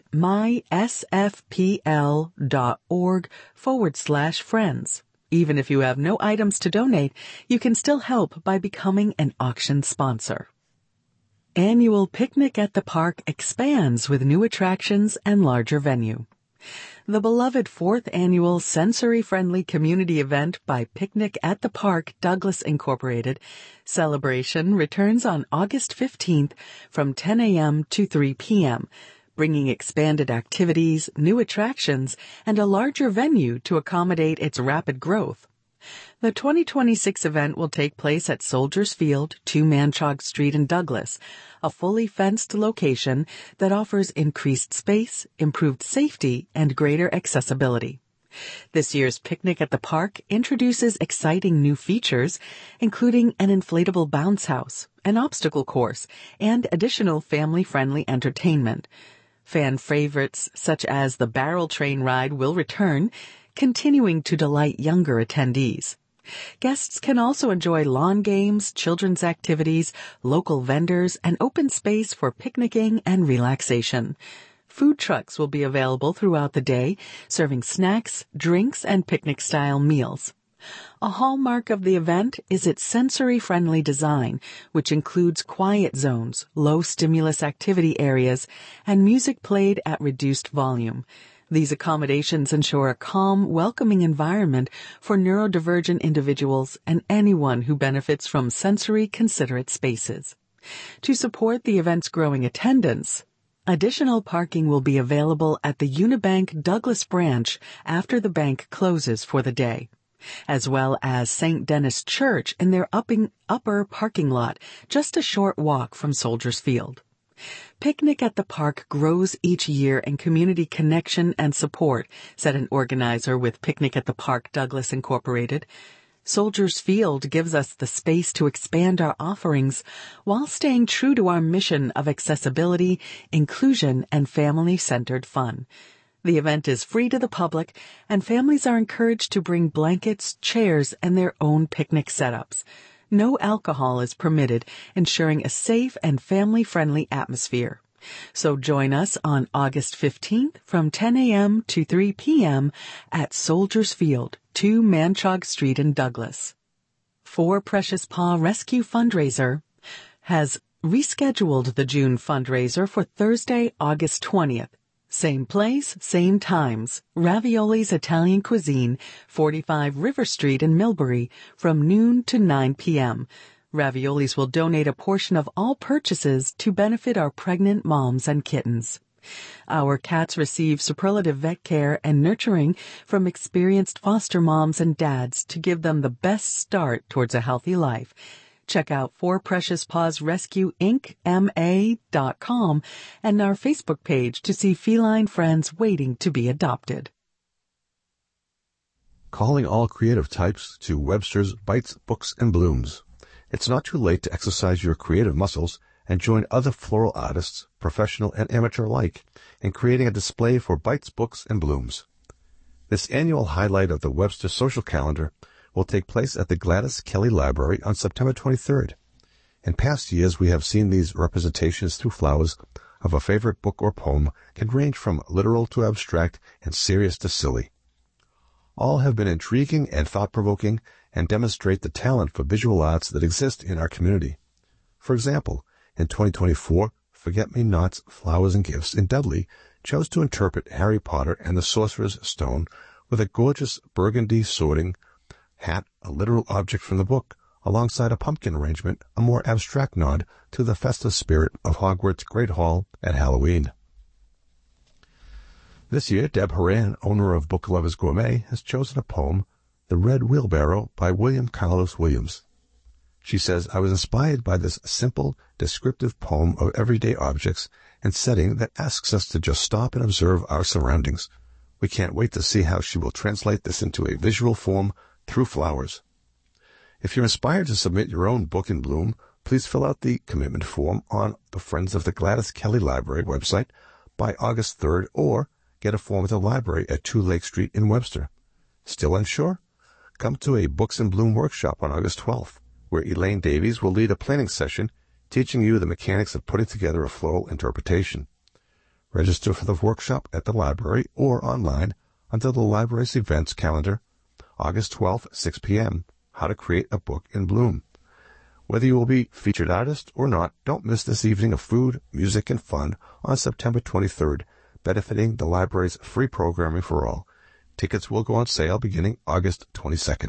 mysfpl.org/friends. Even if you have no items to donate, you can still help by becoming an auction sponsor. Annual Picnic at the Park expands with new attractions and larger venue. The beloved 4th annual sensory-friendly community event by Picnic at the Park Douglas Incorporated celebration returns on August 15th from 10 a.m. to 3 p.m., bringing expanded activities, new attractions, and a larger venue to accommodate its rapid growth. The 2026 event will take place at Soldiers Field, 2 Manchog Street in Douglas, a fully fenced location that offers increased space, improved safety, and greater accessibility. This year's Picnic at the Park introduces exciting new features, including an inflatable bounce house, an obstacle course, and additional family-friendly entertainment. Fan favorites such as the barrel train ride will return, continuing to delight younger attendees. Guests can also enjoy lawn games, children's activities, local vendors, and open space for picnicking and relaxation. Food trucks will be available throughout the day, serving snacks, drinks, and picnic-style meals. A hallmark of the event is its sensory-friendly design, which includes quiet zones, low-stimulus activity areas, and music played at reduced volume. These accommodations ensure a calm, welcoming environment for neurodivergent individuals and anyone who benefits from sensory-considerate spaces. To support the event's growing attendance, additional parking will be available at the Unibank Douglas branch after the bank closes for the day, as well as St. Denis Church in their upper parking lot, just a short walk from Soldiers Field. Picnic at the Park grows each year in community connection and support, said an organizer with Picnic at the Park Douglas Incorporated. Soldiers Field gives us the space to expand our offerings while staying true to our mission of accessibility, inclusion, and family-centered fun. The event is free to the public, and families are encouraged to bring blankets, chairs, and their own picnic setups. No alcohol is permitted, ensuring a safe and family-friendly atmosphere. So join us on August 15th from 10 a.m. to 3 p.m. at Soldiers Field, 2 Manchog Street in Douglas. For Precious Paw Rescue Fundraiser has rescheduled the June fundraiser for Thursday, August 20th. Same place, same times. Ravioli's Italian Cuisine, 45 River Street in Millbury, from noon to 9 p.m. Ravioli's will donate a portion of all purchases to benefit our pregnant moms and kittens. Our cats receive superlative vet care and nurturing from experienced foster moms and dads to give them the best start towards a healthy life. Check out For Precious Paws Rescue Inc. MA.com and our Facebook page to see feline friends waiting to be adopted. Calling all creative types to Webster's Bites, Books, and Blooms. It's not too late to exercise your creative muscles and join other floral artists, professional and amateur alike, in creating a display for Bites, Books, and Blooms. This annual highlight of the Webster social calendar will take place at the Gladys Kelly Library on September 23rd. In past years, we have seen these representations through flowers of a favorite book or poem can range from literal to abstract and serious to silly. All have been intriguing and thought-provoking and demonstrate the talent for visual arts that exist in our community. For example, in 2024, Forget-Me-Nots, Flowers and Gifts in Dudley chose to interpret Harry Potter and the Sorcerer's Stone with a gorgeous burgundy sorting hat, a literal object from the book, alongside a pumpkin arrangement, a more abstract nod to the festive spirit of Hogwarts Great Hall at Halloween. This year, Deb Horan, owner of Book Lovers Gourmet, has chosen a poem, The Red Wheelbarrow by William Carlos Williams. She says, I was inspired by this simple, descriptive poem of everyday objects and setting that asks us to just stop and observe our surroundings. We can't wait to see how she will translate this into a visual form through flowers. If you're inspired to submit your own book in bloom, please fill out the commitment form on the Friends of the Gladys Kelly Library website by August 3rd, or get a form at the library at 2 Lake Street in Webster. Still unsure? Come to a Books in Bloom workshop on August 12th, where Elaine Davies will lead a planning session teaching you the mechanics of putting together a floral interpretation. Register for the workshop at the library or online until the library's events calendar, August 12th, 6 p.m., How to Create a Book in Bloom. Whether you will be featured artist or not, don't miss this evening of food, music, and fun on September 23rd, benefiting the library's free programming for all. Tickets will go on sale beginning August 22nd.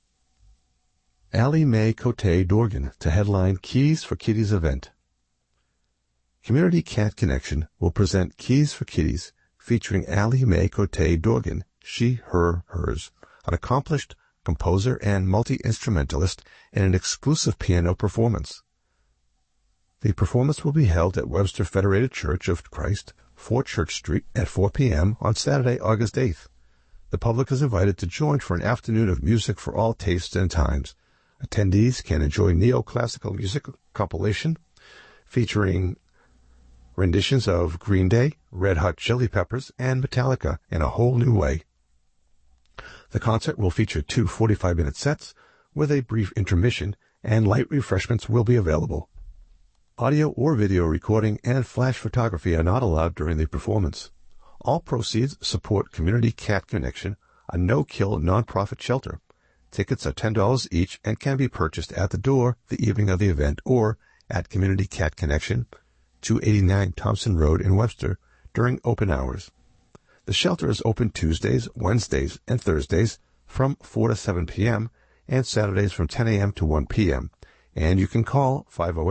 Allie Mae Cote Dorgan to headline Keys for Kitties event. Community Cat Connection will present Keys for Kitties, featuring Allie Mae Cote Dorgan, she, her, hers, an accomplished composer and multi-instrumentalist, in an exclusive piano performance. The performance will be held at Webster Federated Church of Christ, 4 Church Street, at 4 p.m. on Saturday, August 8th. The public is invited to join for an afternoon of music for all tastes and times. Attendees can enjoy neoclassical music compilation featuring renditions of Green Day, Red Hot Chili Peppers, and Metallica in a whole new way. The concert will feature 2 45-minute sets with a brief intermission, and light refreshments will be available. Audio or video recording and flash photography are not allowed during the performance. All proceeds support Community Cat Connection, a no-kill nonprofit shelter. Tickets are $10 each and can be purchased at the door the evening of the event or at Community Cat Connection, 289 Thompson Road in Webster, during open hours. The shelter is open Tuesdays, Wednesdays, and Thursdays from 4 to 7 p.m. and Saturdays from 10 a.m. to 1 p.m. And you can call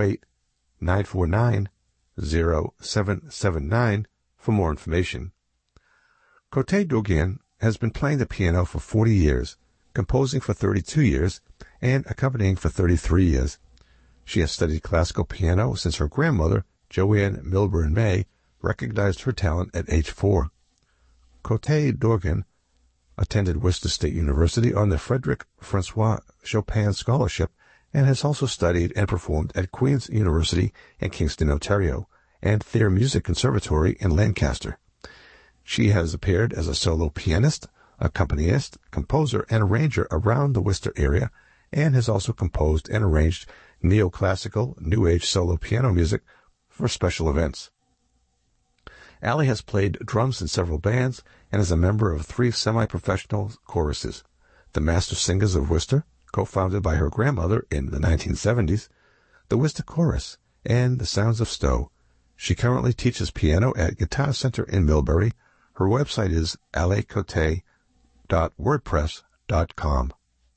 508-949-0779 for more information. Cote Dorgan has been playing the piano for 40 years, composing for 32 years, and accompanying for 33 years. She has studied classical piano since her grandmother, Joanne Milburn May, recognized her talent at age 4. Cote Dorgan attended Worcester State University on the Frédéric Francois Chopin Scholarship and has also studied and performed at Queen's University in Kingston, Ontario, and Thayer Music Conservatory in Lancaster. She has appeared as a solo pianist, accompanist, composer, and arranger around the Worcester area, and has also composed and arranged neoclassical, New Age solo piano music for special events. Allie has played drums in several bands and is a member of 3 semi-professional choruses: the Master Singers of Worcester, co-founded by her grandmother in the 1970s, the Worcester Chorus, and the Sounds of Stowe. She currently teaches piano at Guitar Center in Millbury. Her website is alliecote.wordpress.com.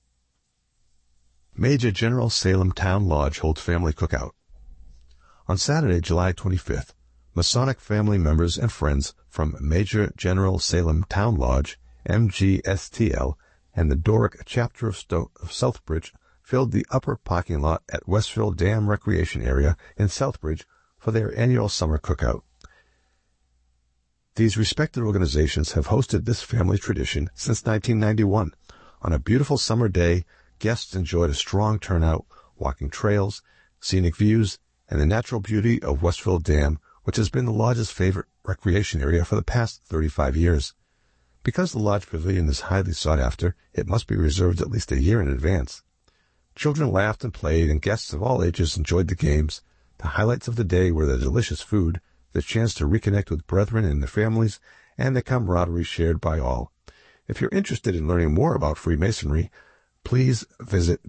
Major General Salem Town Lodge holds family cookout. On Saturday, July 25th, Masonic family members and friends from Major General Salem Town Lodge, MGSTL, and the Doric chapter of Southbridge filled the upper parking lot at Westville Dam Recreation Area in Southbridge for their annual summer cookout. These respected organizations have hosted this family tradition since 1991. On a beautiful summer day, guests enjoyed a strong turnout, walking trails, scenic views, and the natural beauty of Westville Dam, which has been the lodge's favorite recreation area for the past 35 years. Because the lodge pavilion is highly sought after, it must be reserved at least a year in advance. Children laughed and played, and guests of all ages enjoyed the games. The highlights of the day were the delicious food, the chance to reconnect with brethren and their families, and the camaraderie shared by all. If you're interested in learning more about Freemasonry, please visit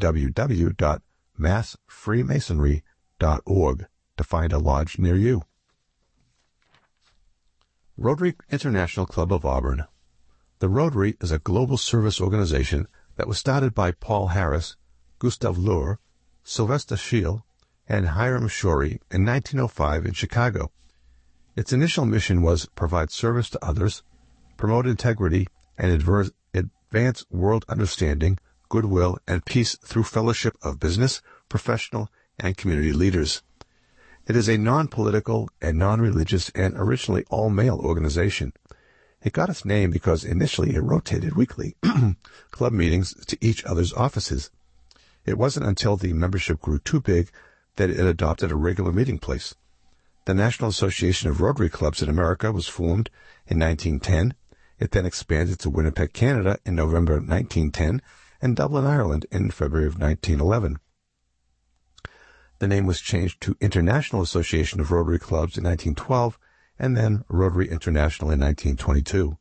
www.massfreemasonry.org to find a lodge near you. Rotary International Club of Auburn. The Rotary is a global service organization that was started by Paul Harris, Gustav Lohr, Sylvester Scheel, and Hiram Shorey in 1905 in Chicago. Its initial mission was provide service to others, promote integrity, and advance world understanding, goodwill, and peace through fellowship of business, professional, and community leaders. It is a non-political and non-religious and originally all-male organization. It got its name because initially it rotated weekly club meetings to each other's offices. It wasn't until the membership grew too big that it adopted a regular meeting place. The National Association of Rotary Clubs in America was formed in 1910. It then expanded to Winnipeg, Canada in November 1910 and Dublin, Ireland in February of 1911. The name was changed to International Association of Rotary Clubs in 1912 and then Rotary International in 1922.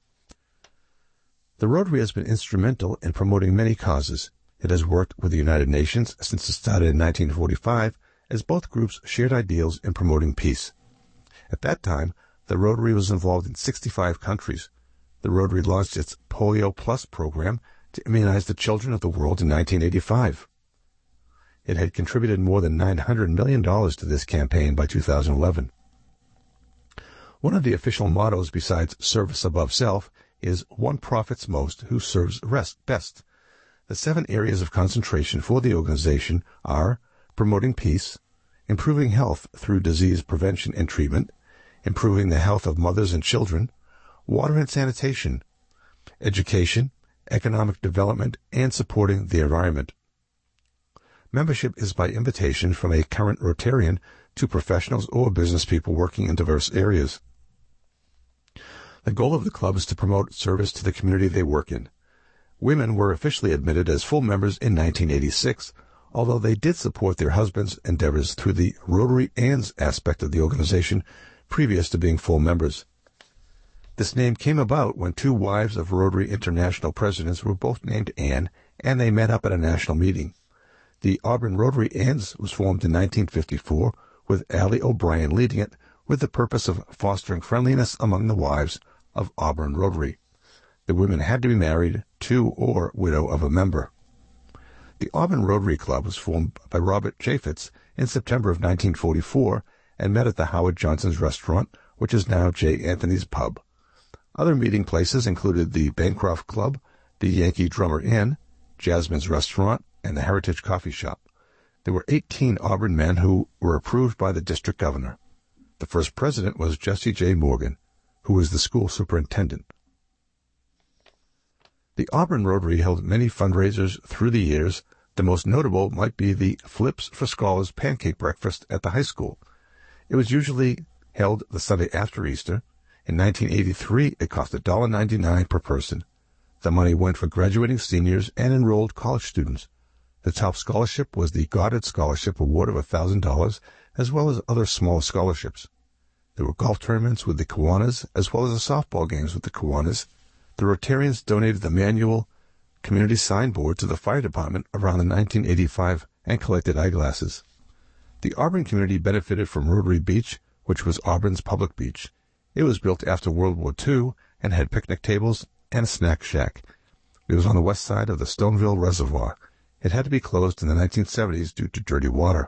The Rotary has been instrumental in promoting many causes. It has worked with the United Nations since it started in 1945, as both groups shared ideals in promoting peace. At that time, the Rotary was involved in 65 countries. The Rotary launched its Polio Plus program to immunize the children of the world in 1985. It had contributed more than $900 million to this campaign by 2011. One of the official mottos besides service above self is one profits most who serves best. The 7 areas of concentration for the organization are promoting peace, improving health through disease prevention and treatment, improving the health of mothers and children, water and sanitation, education, economic development, and supporting the environment. Membership is by invitation from a current Rotarian to professionals or business people working in diverse areas. The goal of the club is to promote service to the community they work in. Women were officially admitted as full members in 1986, although they did support their husbands' endeavors through the Rotary Anns aspect of the organization previous to being full members. This name came about when 2 wives of Rotary International presidents were both named Ann, and they met up at a national meeting. The Auburn Rotary Anns was formed in 1954, with Allie O'Brien leading it, with the purpose of fostering friendliness among the wives of Auburn Rotary. The women had to be married to or widow of a member. The Auburn Rotary Club was formed by Robert Chaffetz in September of 1944 and met at the Howard Johnson's restaurant, which is now J. Anthony's Pub. Other meeting places included the Bancroft Club, the Yankee Drummer Inn, Jasmine's Restaurant, and the Heritage Coffee Shop. There were 18 Auburn men who were approved by the district governor. The first president was Jesse J. Morgan, who was the school superintendent. The Auburn Rotary held many fundraisers through the years. The most notable might be the Flips for Scholars pancake breakfast at the high school. It was usually held the Sunday after Easter. In 1983, it cost $1.99 per person. The money went for graduating seniors and enrolled college students. The top scholarship was the Goddard Scholarship Award of $1,000, as well as other small scholarships. There were golf tournaments with the Kiwanis, as well as the softball games with the Kiwanis. The Rotarians donated the manual community signboard to the fire department around 1985 and collected eyeglasses. The Auburn community benefited from Rotary Beach, which was Auburn's public beach. It was built after World War II and had picnic tables and a snack shack. It was on the west side of the Stoneville Reservoir. It had to be closed in the 1970s due to dirty water.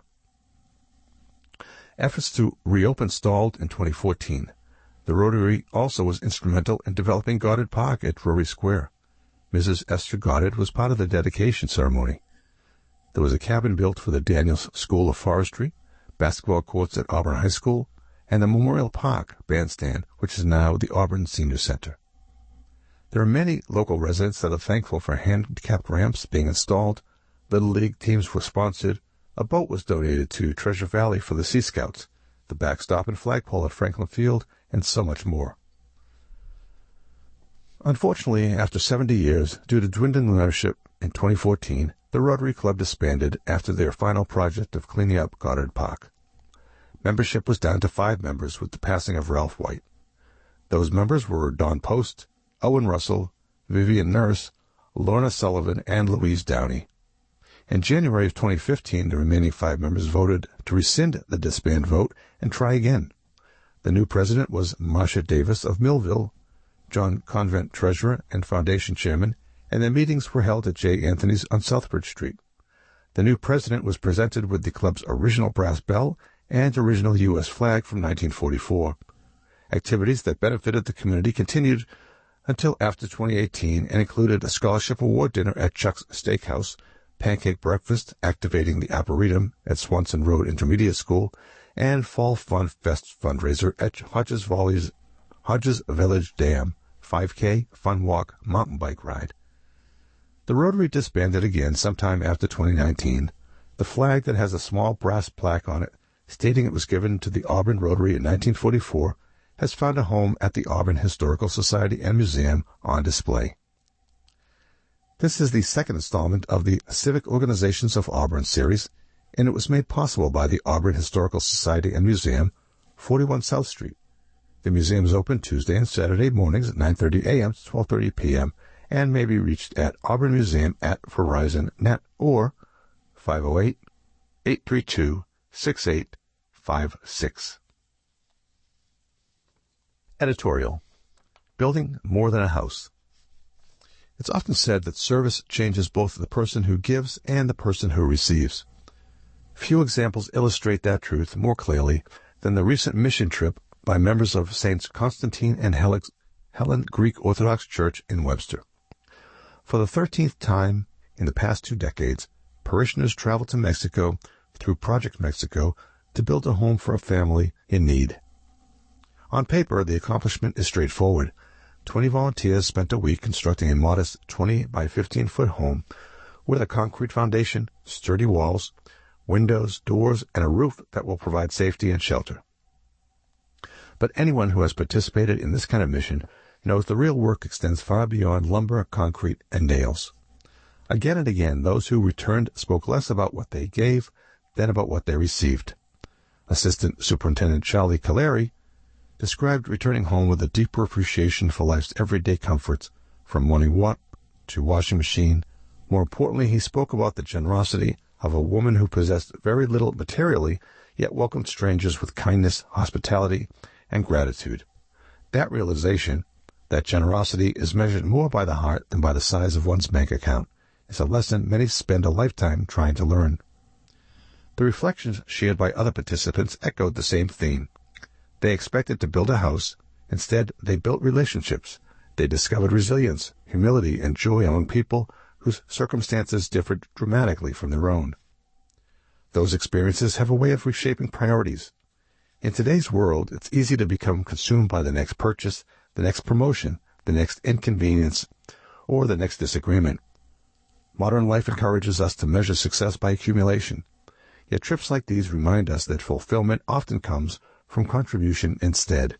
Efforts to reopen stalled in 2014. The Rotary also was instrumental in developing Goddard Park at Drury Square. Mrs. Esther Goddard was part of the dedication ceremony. There was a cabin built for the Daniels School of Forestry, basketball courts at Auburn High School, and the Memorial Park bandstand, which is now the Auburn Senior Center. There are many local residents that are thankful for handicapped ramps being installed. Little League teams were sponsored. A boat was donated to Treasure Valley for the Sea Scouts, the backstop and flagpole at Franklin Field, and so much more. Unfortunately, after 70 years, due to dwindling membership in 2014, the Rotary Club disbanded after their final project of cleaning up Goddard Park. Membership was down to 5 members with the passing of Ralph White. Those members were Don Post, Owen Russell, Vivian Nurse, Lorna Sullivan, and Louise Downey. In January of 2015, the remaining 5 members voted to rescind the disband vote and try again. The new president was Marcia Davis of Millville, John Convent treasurer and foundation chairman, and the meetings were held at J. Anthony's on Southbridge Street. The new president was presented with the club's original brass bell and original U.S. flag from 1944. Activities that benefited the community continued until after 2018 and included a scholarship award dinner at Chuck's Steakhouse, pancake breakfast activating the Arboretum at Swanson Road Intermediate School, and Fall Fun Fest fundraiser at Hodges Village Dam, 5K, fun walk, mountain bike ride. The Rotary disbanded again sometime after 2019. The flag that has a small brass plaque on it stating it was given to the Auburn Rotary in 1944 has found a home at the Auburn Historical Society and Museum on display. This is the second installment of the Civic Organizations of Auburn series, and it was made possible by the Auburn Historical Society and Museum, 41 South Street. The museum is open Tuesday and Saturday mornings at 9:30 a.m. to 12:30 p.m. and may be reached at Auburn Museum at Verizon Net or 508-832-6856. Editorial: Building More Than a House. It's often said that service changes both the person who gives and the person who receives. Few examples illustrate that truth more clearly than the recent mission trip by members of Saints Constantine and Helen Greek Orthodox Church in Webster. For the 13th time in the past 2 decades, parishioners traveled to Mexico through Project Mexico to build a home for a family in need. On paper, the accomplishment is straightforward. 20 volunteers spent a week constructing a modest 20 by 15-foot home with a concrete foundation, sturdy walls, windows, doors, and a roof that will provide safety and shelter. But anyone who has participated in this kind of mission knows the real work extends far beyond lumber, concrete, and nails. Again and again, those who returned spoke less about what they gave than about what they received. Assistant Superintendent Charlie Caleri described returning home with a deeper appreciation for life's everyday comforts, from morning walk to washing machine. More importantly, he spoke about the generosity of a woman who possessed very little materially, yet welcomed strangers with kindness, hospitality, and gratitude. That realization, that generosity is measured more by the heart than by the size of one's bank account, is a lesson many spend a lifetime trying to learn. The reflections shared by other participants echoed the same theme. They expected to build a house. Instead, they built relationships. They discovered resilience, humility, and joy among people whose circumstances differed dramatically from their own. Those experiences have a way of reshaping priorities. In today's world, it's easy to become consumed by the next purchase, the next promotion, the next inconvenience, or the next disagreement. Modern life encourages us to measure success by accumulation. Yet trips like these remind us that fulfillment often comes from contribution instead.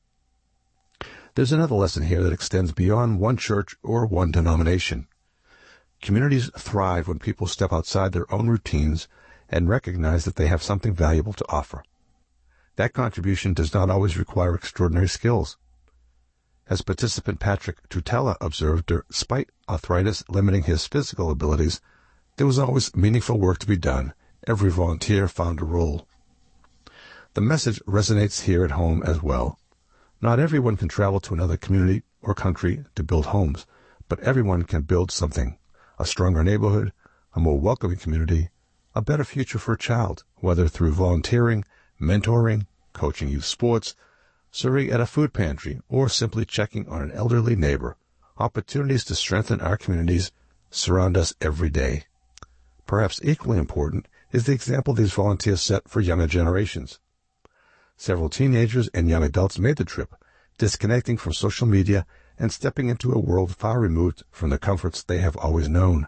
There's another lesson here that extends beyond one church or one denomination. Communities thrive when people step outside their own routines and recognize that they have something valuable to offer. That contribution does not always require extraordinary skills. As participant Patrick Tutela observed, despite arthritis limiting his physical abilities, there was always meaningful work to be done. Every volunteer found a role. The message resonates here at home as well. Not everyone can travel to another community or country to build homes, but everyone can build something: a stronger neighborhood, a more welcoming community, a better future for a child, whether through volunteering, mentoring, coaching youth sports, serving at a food pantry, or simply checking on an elderly neighbor. Opportunities to strengthen our communities surround us every day. Perhaps equally important is the example these volunteers set for younger generations. Several teenagers and young adults made the trip, disconnecting from social media and stepping into a world far removed from the comforts they have always known.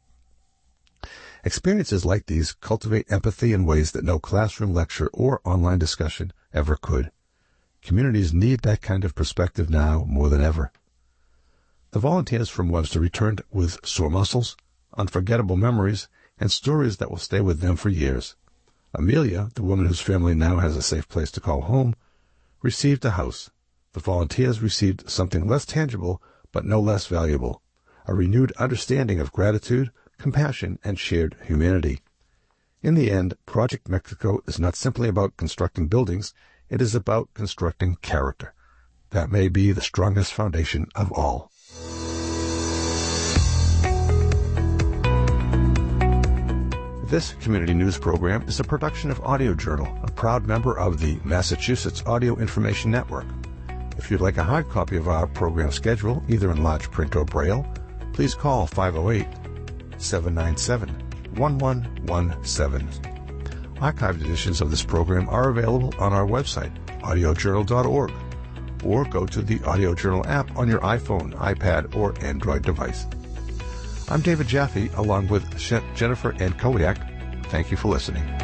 Experiences like these cultivate empathy in ways that no classroom lecture or online discussion ever could. Communities need that kind of perspective now more than ever. The volunteers from Webster returned with sore muscles, unforgettable memories, and stories that will stay with them for years. Amelia, the woman whose family now has a safe place to call home, received a house. The volunteers received something less tangible, but no less valuable: a renewed understanding of gratitude, compassion, and shared humanity. In the end, Project Mexico is not simply about constructing buildings, it is about constructing character. That may be the strongest foundation of all. This community news program is a production of Audio Journal, a proud member of the Massachusetts Audio Information Network. If you'd like a hard copy of our program schedule, either in large print or braille, please call 508-797-1117. Archived editions of this program are available on our website, audiojournal.org, or go to the Audio Journal app on your iPhone, iPad, or Android device. I'm David Jaffe, along with Jennifer Ann Kodiak. Thank you for listening.